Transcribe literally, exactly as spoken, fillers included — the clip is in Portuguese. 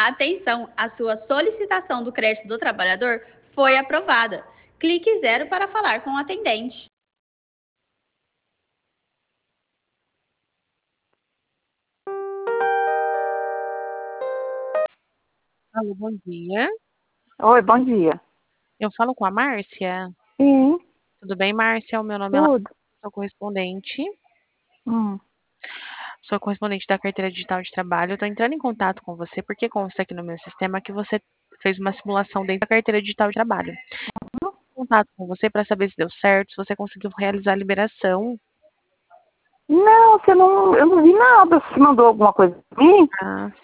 Atenção, a sua solicitação do crédito do trabalhador foi aprovada. Clique zero para falar com o atendente. Alô, bom dia. Oi, bom dia. Eu falo com a Márcia? Sim, Tudo bem, Márcia? O meu nome é Laura, tudo. sou correspondente. Hum. Sou correspondente da carteira digital de trabalho. Estou entrando em contato com você porque consta aqui no meu sistema que você fez uma simulação dentro da carteira digital de trabalho. Estou em contato com você para saber se deu certo, se você conseguiu realizar a liberação. Não, você não, eu não vi nada. Você mandou alguma coisa pra mim? Ah,